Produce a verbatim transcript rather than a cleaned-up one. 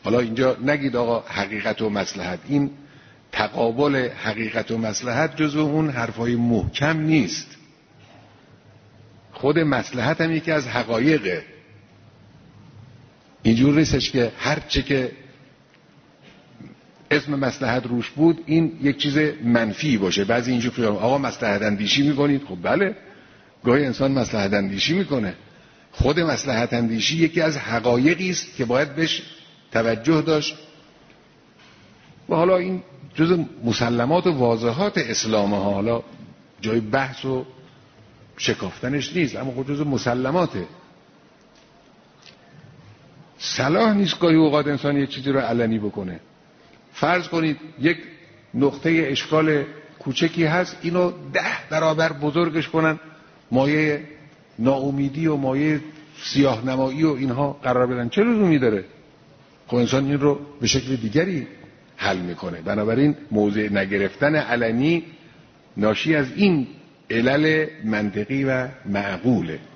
حالا اینجا نگید آقا حقیقت و مصلحت، این تقابل حقیقت و مصلحت جزو اون حرفای محکم نیست. خود مصلحت هم یکی از حقایقه. اینجور نیستش که هر چه که اسم مصلحت روش بود این یک چیز منفی باشه. بعضی اینجور فکر آقا مصلحت اندیشی میکنید. خب بله، گاهی انسان مصلحت اندیشی میکنه. خود مصلحت اندیشی یکی از حقایقی است که باید بهش توجه داشت و حالا این جز مسلمات و واضحات اسلام ها، حالا جای بحث و شکافتنش نیست، اما خود جز مسلماته. صلاح نیست گاهی اوقات انسان یک چیزی رو علنی بکنه. فرض کنید یک نقطه اشکال کوچکی هست، اینو ده برابر بزرگش کنن، مایه ناامیدی و مایه سیاه نمایی و اینها قرار بدن. چه لزومی داره؟ خب انسان این رو به شکل دیگری حل میکنه. بنابراین موضع نگرفتن علنی ناشی از این علل منطقی و معقوله.